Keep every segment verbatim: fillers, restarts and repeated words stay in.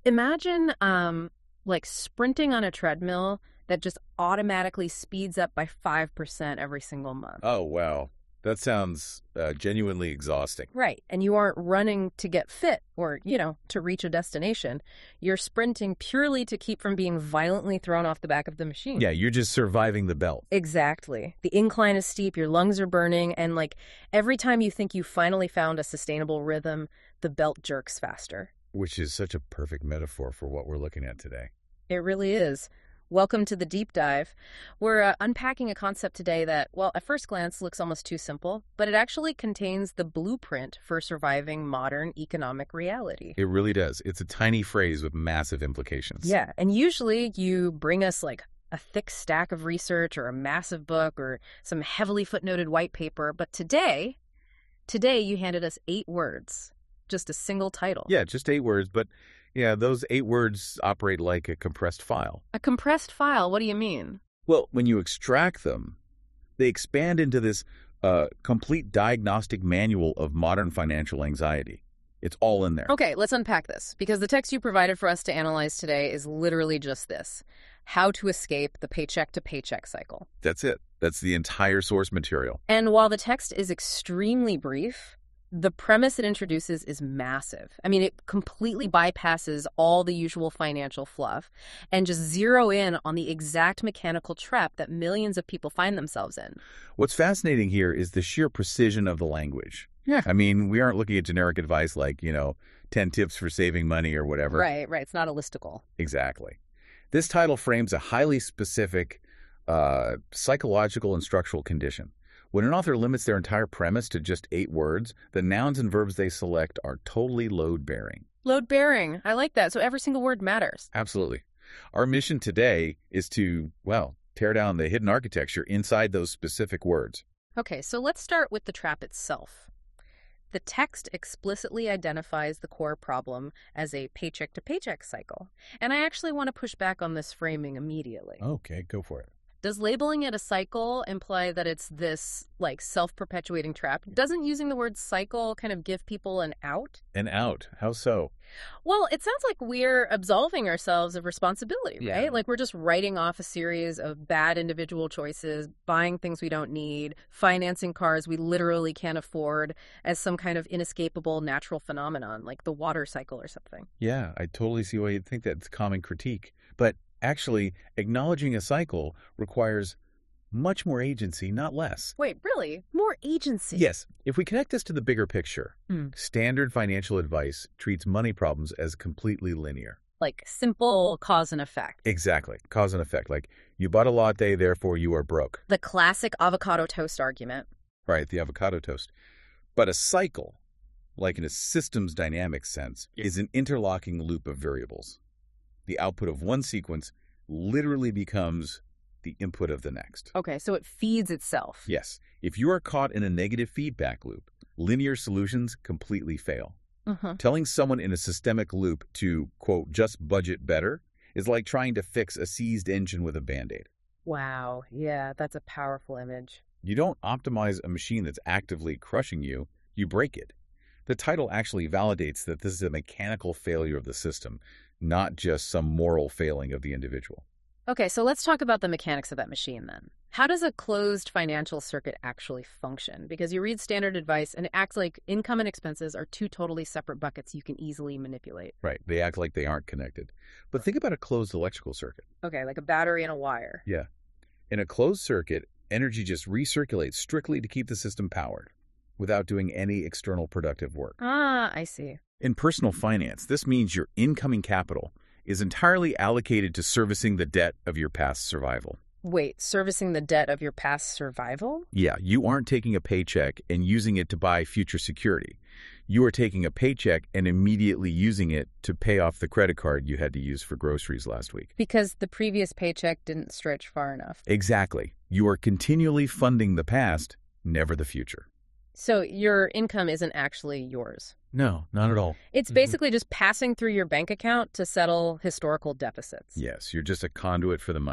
Imagine um, like sprinting on a treadmill that just automatically speeds up by five percent every single month. Oh, wow. That sounds uh, genuinely exhausting. Right. And you aren't running to get fit or, you know, to reach a destination. You're sprinting purely to keep from being violently thrown off the back of the machine. Yeah, you're just surviving the belt. Exactly. The incline is steep, your lungs are burning, and like every time you think you finally found a sustainable rhythm, the belt jerks faster. Which is such a perfect metaphor for what we're looking at today. It really is. Welcome to the deep dive. We're uh, unpacking a concept today that, well, at first glance looks almost too simple, but it actually contains the blueprint for surviving modern economic reality. It really does. It's a tiny phrase with massive implications. Yeah, and usually you bring us like a thick stack of research or a massive book or some heavily footnoted white paper, but today, today you handed us eight words, just a single title. Yeah, just eight words, but yeah, those eight words operate like a compressed file. A compressed file? What do you mean? Well, when you extract them, they expand into this uh, complete diagnostic manual of modern financial anxiety. It's all in there. Okay, let's unpack this, because the text you provided for us to analyze today is literally just this: how to escape the paycheck-to-paycheck cycle. That's it. That's the entire source material. And while the text is extremely brief, the premise it introduces is massive. I mean, it completely bypasses all the usual financial fluff and just zero in on the exact mechanical trap that millions of people find themselves in. What's fascinating here is the sheer precision of the language. Yeah. I mean, we aren't looking at generic advice like, you know, ten tips for saving money or whatever. Right, right. It's not a listicle. Exactly. This title frames a highly specific uh, psychological and structural condition. When an author limits their entire premise to just eight words, the nouns and verbs they select are totally load-bearing. Load-bearing. I like that. So every single word matters. Absolutely. Our mission today is to, well, tear down the hidden architecture inside those specific words. Okay, so let's start with the trap itself. The text explicitly identifies the core problem as a paycheck-to-paycheck cycle. And I actually want to push back on this framing immediately. Okay, go for it. Does labeling it a cycle imply that it's this, like, self-perpetuating trap? Doesn't using the word cycle kind of give people an out? An out? How so? Well, it sounds like we're absolving ourselves of responsibility, Yeah. right? Like we're just writing off a series of bad individual choices, buying things we don't need, financing cars we literally can't afford as some kind of inescapable natural phenomenon, like the water cycle or something. Yeah, I totally see why you'd think that's a common critique. But actually, acknowledging a cycle requires much more agency, not less. Wait, really? More agency? Yes. If we connect this to the bigger picture, Mm. standard financial advice treats money problems as completely linear. Like simple cause and effect. Exactly. Cause and effect. Like, you bought a latte, therefore you are broke. The classic avocado toast argument. Right, the avocado toast. But a cycle, like in a systems dynamics sense, is an interlocking loop of variables. The output of one sequence literally becomes the input of the next. Okay, so it feeds itself. Yes. If you are caught in a negative feedback loop, linear solutions completely fail. Mm-hmm. Telling someone in a systemic loop to, quote, just budget better is like trying to fix a seized engine with a Band-Aid. Wow, yeah, that's a powerful image. You don't optimize a machine that's actively crushing you, you break it. The title actually validates that this is a mechanical failure of the system, not just some moral failing of the individual. Okay, so let's talk about the mechanics of that machine then. How does a closed financial circuit actually function? Because you read standard advice and it acts like income and expenses are two totally separate buckets you can easily manipulate. Right, they act like they aren't connected. But think about a closed electrical circuit. Okay, like a battery and a wire. Yeah. In a closed circuit, energy just recirculates strictly to keep the system powered, without doing any external productive work. Ah, I see. In personal finance, this means your incoming capital is entirely allocated to servicing the debt of your past survival. Wait, servicing the debt of your past survival? Yeah, you aren't taking a paycheck and using it to buy future security. You are taking a paycheck and immediately using it to pay off the credit card you had to use for groceries last week. Because the previous paycheck didn't stretch far enough. Exactly. You are continually funding the past, never the future. So your income isn't actually yours. No, not at all. It's basically just passing through your bank account to settle historical deficits. Yes, you're just a conduit for the money.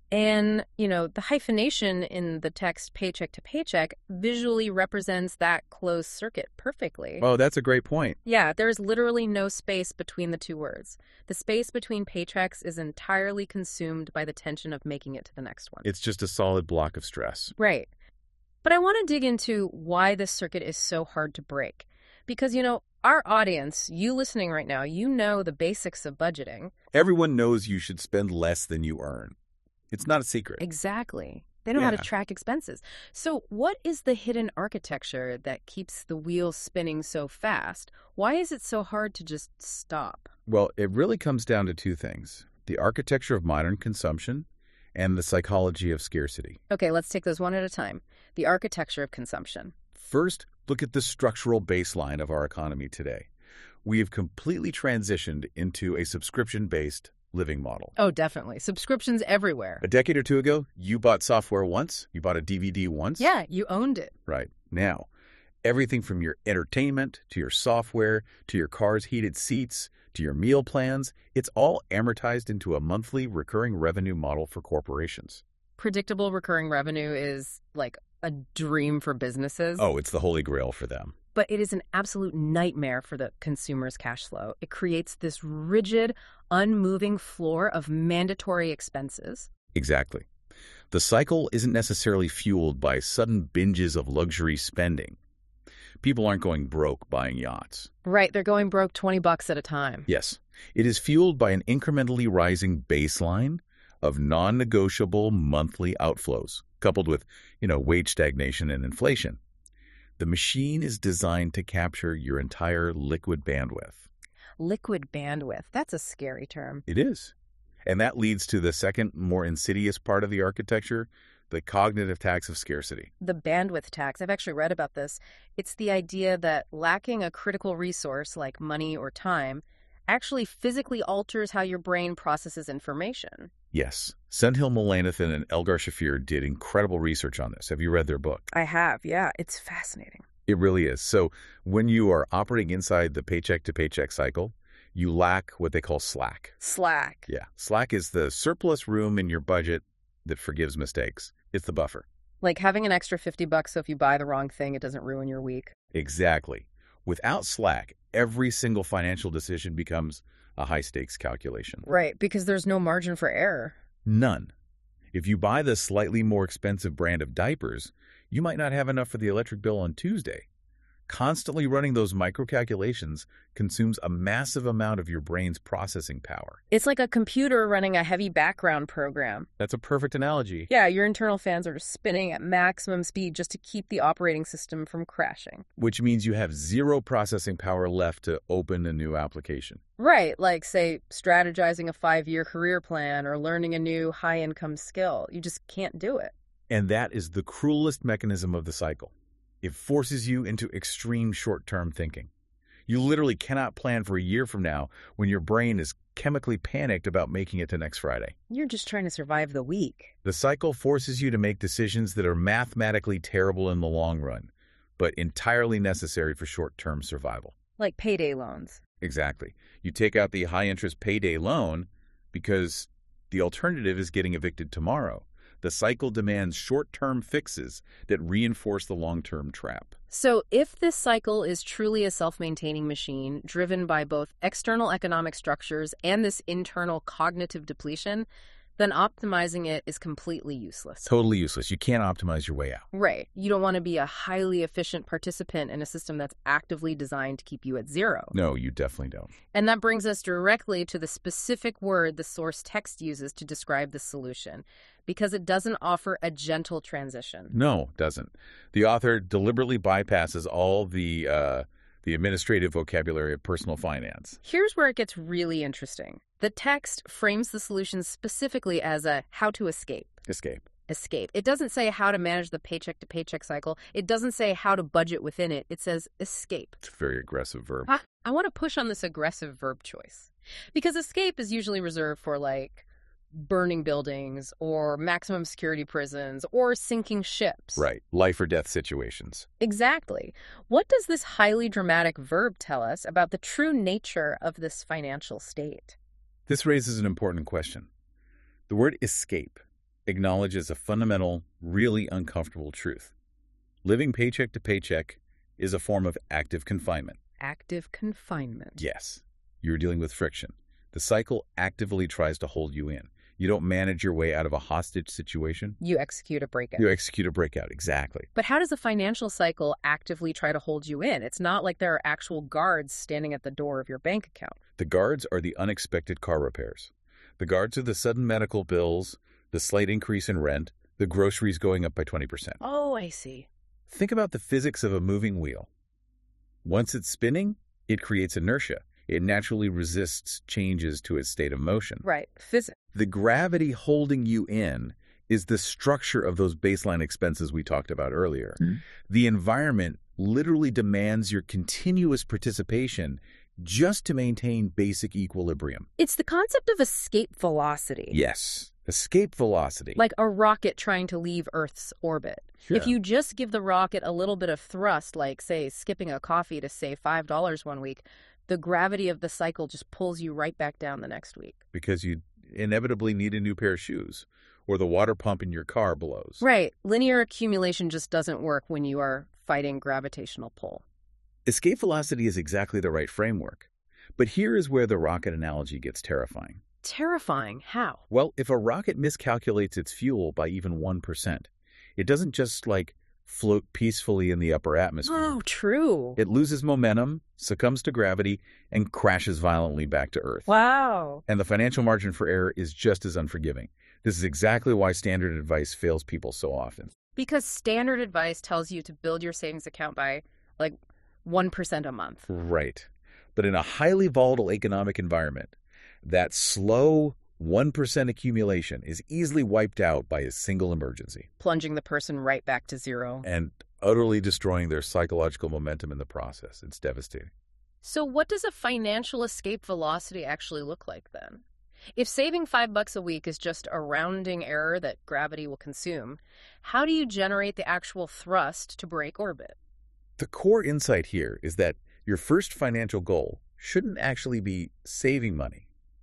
And, you know, the hyphenation in the text paycheck to paycheck visually represents that closed circuit perfectly. Oh, that's a great point. Yeah, there's literally no space between the two words. The space between paychecks is entirely consumed by the tension of making it to the next one. It's just a solid block of stress. Right. But I want to dig into why this circuit is so hard to break. Because, you know, our audience, you listening right now, you know the basics of budgeting. Everyone knows you should spend less than you earn. It's not a secret. Exactly. They know how to Yeah. track expenses. So what is the hidden architecture that keeps the wheels spinning so fast? Why is it so hard to just stop? Well, it really comes down to two things: the architecture of modern consumption and the psychology of scarcity. Okay, let's take those one at a time. The architecture of consumption. First, look at the structural baseline of our economy today. We have completely transitioned into a subscription-based living model. Oh, definitely. Subscriptions everywhere. A decade or two ago, you bought software once, you bought a D V D once. Yeah, you owned it. Right. Now, everything from your entertainment to your software to your car's heated seats to your meal plans, it's all amortized into a monthly recurring revenue model for corporations. Predictable recurring revenue is like a dream for businesses. Oh, it's the holy grail for them. But it is an absolute nightmare for the consumer's cash flow. It creates this rigid, unmoving floor of mandatory expenses. Exactly. The cycle isn't necessarily fueled by sudden binges of luxury spending. People aren't going broke buying yachts. Right, they're going broke twenty bucks at a time. Yes, it is fueled by an incrementally rising baseline of non-negotiable monthly outflows, coupled with, you know, wage stagnation and inflation. The machine is designed to capture your entire liquid bandwidth. Liquid bandwidth, that's a scary term. It is. And that leads to the second, more insidious part of the architecture, the cognitive tax of scarcity. The bandwidth tax, I've actually read about this. It's the idea that lacking a critical resource like money or time actually physically alters how your brain processes information. Yes. Sendhil Mullainathan and Elgar Shafir did incredible research on this. Have you read their book? I have, yeah. It's fascinating. It really is. So when you are operating inside the paycheck-to-paycheck cycle, you lack what they call slack. Slack. Yeah. Slack is the surplus room in your budget that forgives mistakes. It's the buffer. Like having an extra fifty bucks so if you buy the wrong thing, it doesn't ruin your week. Exactly. Without slack, every single financial decision becomes a high-stakes calculation. Right, because there's no margin for error. None. If you buy the slightly more expensive brand of diapers, you might not have enough for the electric bill on Tuesday. Constantly running those micro-calculations consumes a massive amount of your brain's processing power. It's like a computer running a heavy background program. That's a perfect analogy. Yeah, your internal fans are just spinning at maximum speed just to keep the operating system from crashing. Which means you have zero processing power left to open a new application. Right, like, say, strategizing a five-year career plan or learning a new high-income skill. You just can't do it. And that is the cruelest mechanism of the cycle. It forces you into extreme short-term thinking. You literally cannot plan for a year from now when your brain is chemically panicked about making it to next Friday. You're just trying to survive the week. The cycle forces you to make decisions that are mathematically terrible in the long run, but entirely necessary for short-term survival. Like payday loans. Exactly. You take out the high-interest payday loan because the alternative is getting evicted tomorrow. The cycle demands short-term fixes that reinforce the long-term trap. So if this cycle is truly a self-maintaining machine driven by both external economic structures and this internal cognitive depletion, then optimizing it is completely useless. Totally useless. You can't optimize your way out. Right. You don't want to be a highly efficient participant in a system that's actively designed to keep you at zero. No, you definitely don't. And that brings us directly to the specific word the source text uses to describe the solution, because it doesn't offer a gentle transition. No, it doesn't. The author deliberately bypasses all the uh, the administrative vocabulary of personal finance. Here's where it gets really interesting. The text frames the solution specifically as a how to escape. Escape. Escape. It doesn't say how to manage the paycheck to paycheck cycle. It doesn't say how to budget within it. It says escape. It's a very aggressive verb. Ah, I want to push on this aggressive verb choice because escape is usually reserved for like burning buildings or maximum security prisons or sinking ships. Right. Life or death situations. Exactly. What does this highly dramatic verb tell us about the true nature of this financial state? This raises an important question. The word escape acknowledges a fundamental, really uncomfortable truth. Living paycheck to paycheck is a form of active confinement. Active confinement. Yes, you're dealing with friction. The cycle actively tries to hold you in. You don't manage your way out of a hostage situation. You execute a breakout. You execute a breakout, exactly. But how does the financial cycle actively try to hold you in? It's not like there are actual guards standing at the door of your bank account. The guards are the unexpected car repairs. The guards are the sudden medical bills, the slight increase in rent, the groceries going up by twenty percent. Oh, I see. Think about the physics of a moving wheel. Once it's spinning, it creates inertia. It naturally resists changes to its state of motion. Right. Physics. The gravity holding you in is the structure of those baseline expenses we talked about earlier. Mm. The environment literally demands your continuous participation just to maintain basic equilibrium. It's the concept of escape velocity. Yes. Escape velocity. Like a rocket trying to leave Earth's orbit. Sure. If you just give the rocket a little bit of thrust, like, say, skipping a coffee to save five dollars one week, the gravity of the cycle just pulls you right back down the next week. Because you inevitably need a new pair of shoes, or the water pump in your car blows. Right. Linear accumulation just doesn't work when you are fighting gravitational pull. Escape velocity is exactly the right framework. But here is where the rocket analogy gets terrifying. Terrifying? How? Well, if a rocket miscalculates its fuel by even one percent, it doesn't just, like, float peacefully in the upper atmosphere. Oh, true. It loses momentum, succumbs to gravity, and crashes violently back to Earth. Wow. And the financial margin for error is just as unforgiving. This is exactly why standard advice fails people so often. Because standard advice tells you to build your savings account by, like, one percent a month. Right. But in a highly volatile economic environment, that slow one percent accumulation is easily wiped out by a single emergency. Plunging the person right back to zero. And utterly destroying their psychological momentum in the process. It's devastating. So what does a financial escape velocity actually look like then? If saving five bucks a week is just a rounding error that gravity will consume, how do you generate the actual thrust to break orbit? The core insight here is that your first financial goal shouldn't actually be saving money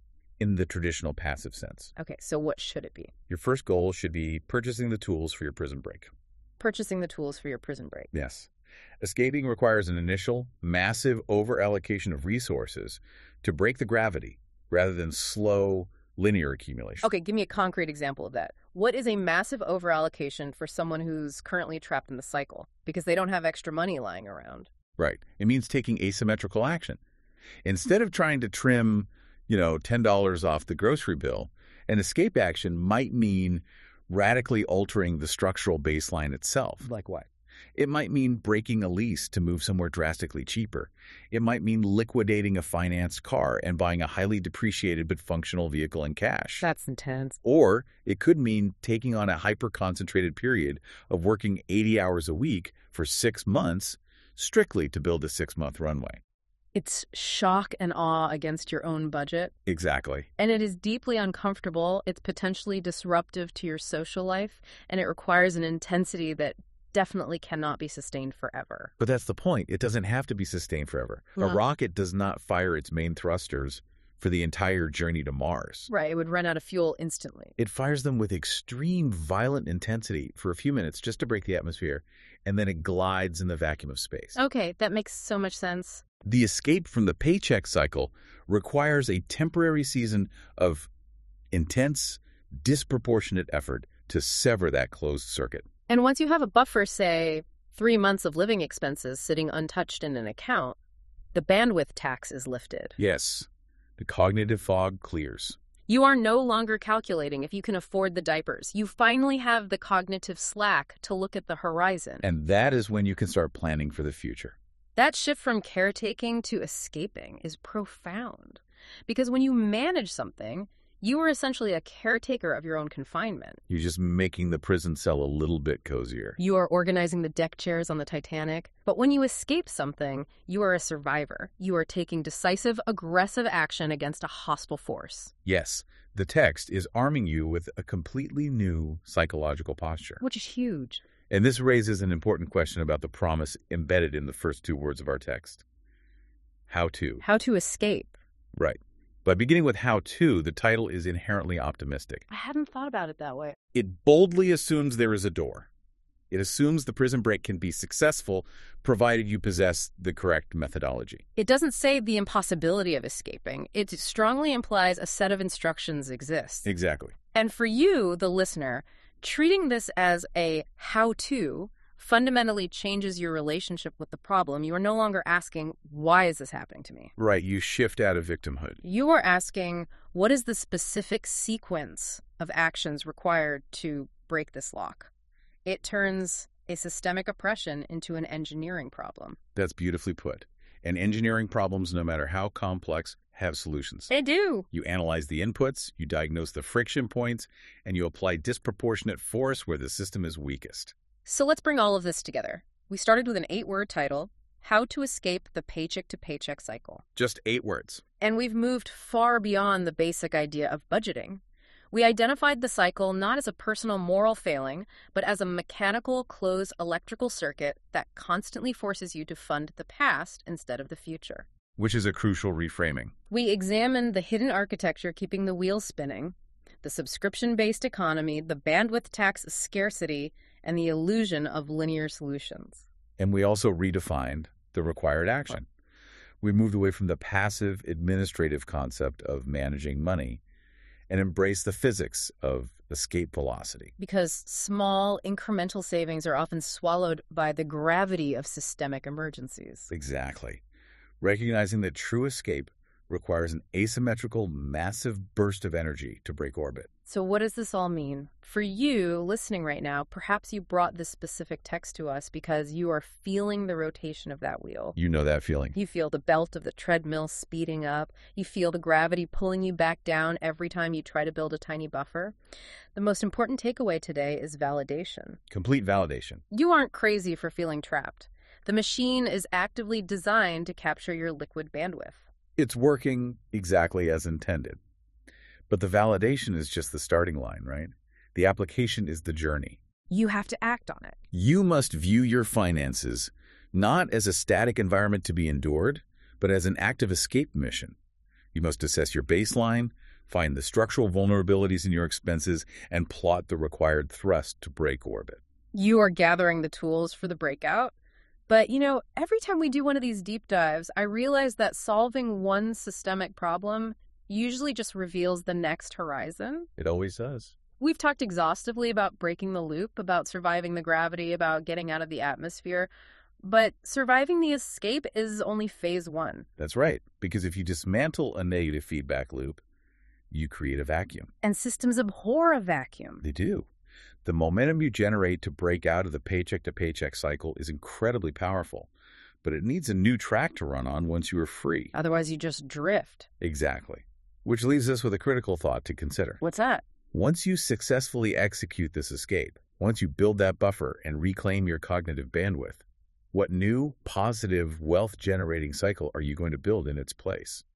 in the traditional passive sense. Okay, so what should it be? Your first goal should be purchasing the tools for your prison break. Purchasing the tools for your prison break. Yes. Escaping requires an initial, massive over-allocation of resources to break the gravity rather than slow, linear accumulation. Okay, give me a concrete example of that. What is a massive over-allocation for someone who's currently trapped in the cycle because they don't have extra money lying around? Right. It means taking asymmetrical action. Instead of trying to trim, you know, ten dollars off the grocery bill, an escape action might mean radically altering the structural baseline itself. Like what? It might mean breaking a lease to move somewhere drastically cheaper. It might mean liquidating a financed car and buying a highly depreciated but functional vehicle in cash. That's intense. Or it could mean taking on a hyper-concentrated period of working eighty hours a week for six months strictly to build a six-month runway. It's shock and awe against your own budget. Exactly. And it is deeply uncomfortable. It's potentially disruptive to your social life, and it requires an intensity that definitely cannot be sustained forever. But that's the point. It doesn't have to be sustained forever. No. A rocket does not fire its main thrusters for the entire journey to Mars. Right. It would run out of fuel instantly. It fires them with extreme violent intensity for a few minutes just to break the atmosphere, and then it glides in the vacuum of space. Okay, that makes so much sense. The escape from the paycheck cycle requires a temporary season of intense, disproportionate effort to sever that closed circuit. And once you have a buffer, say, three months of living expenses sitting untouched in an account, the bandwidth tax is lifted. Yes, the cognitive fog clears. You are no longer calculating if you can afford the diapers. You finally have the cognitive slack to look at the horizon. And that is when you can start planning for the future. That shift from caretaking to escaping is profound. Because when you manage something, you are essentially a caretaker of your own confinement. You're just making the prison cell a little bit cozier. You are organizing the deck chairs on the Titanic. But when you escape something, you are a survivor. You are taking decisive, aggressive action against a hostile force. Yes, the text is arming you with a completely new psychological posture. Which is huge. And this raises an important question about the promise embedded in the first two words of our text. How to. How to escape. Right. By beginning with how-to, the title is inherently optimistic. I hadn't thought about it that way. It boldly assumes there is a door. It assumes the prison break can be successful, provided you possess the correct methodology. It doesn't say the impossibility of escaping. It strongly implies a set of instructions exists. Exactly. And for you, the listener, treating this as a how-to fundamentally changes your relationship with the problem. You are no longer asking, why is this happening to me? Right, you shift out of victimhood. You are asking, what is the specific sequence of actions required to break this lock? It turns a systemic oppression into an engineering problem. That's beautifully put. And engineering problems, no matter how complex, have solutions. They do. You analyze the inputs, you diagnose the friction points, and you apply disproportionate force where the system is weakest. So let's bring all of this together. We started with an eight-word title, How to Escape the Paycheck-to-Paycheck Cycle. Just eight words. And we've moved far beyond the basic idea of budgeting. We identified the cycle not as a personal moral failing, but as a mechanical, closed electrical circuit that constantly forces you to fund the past instead of the future. Which is a crucial reframing. We examined the hidden architecture keeping the wheels spinning, the subscription-based economy, the bandwidth tax scarcity, and the illusion of linear solutions. And we also redefined the required action. We moved away from the passive administrative concept of managing money and embraced the physics of escape velocity. Because small, incremental savings are often swallowed by the gravity of systemic emergencies. Exactly. Recognizing that true escape requires an asymmetrical, massive burst of energy to break orbit. So what does this all mean? For you, listening right now, perhaps you brought this specific text to us because you are feeling the rotation of that wheel. You know that feeling. You feel the belt of the treadmill speeding up. You feel the gravity pulling you back down every time you try to build a tiny buffer. The most important takeaway today is validation. Complete validation. You aren't crazy for feeling trapped. The machine is actively designed to capture your liquid bandwidth. It's working exactly as intended. But the validation is just the starting line, right? The application is the journey. You have to act on it. You must view your finances not as a static environment to be endured, but as an active escape mission. You must assess your baseline, find the structural vulnerabilities in your expenses, and plot the required thrust to break orbit. You are gathering the tools for the breakout. But, you know, every time we do one of these deep dives, I realize that solving one systemic problem usually just reveals the next horizon. It always does. We've talked exhaustively about breaking the loop, about surviving the gravity, about getting out of the atmosphere. But surviving the escape is only phase one. That's right. Because if you dismantle a negative feedback loop, you create a vacuum. And systems abhor a vacuum. They do. The momentum you generate to break out of the paycheck-to-paycheck cycle is incredibly powerful, but it needs a new track to run on once you are free. Otherwise, you just drift. Exactly. Which leaves us with a critical thought to consider. What's that? Once you successfully execute this escape, once you build that buffer and reclaim your cognitive bandwidth, what new, positive, wealth-generating cycle are you going to build in its place?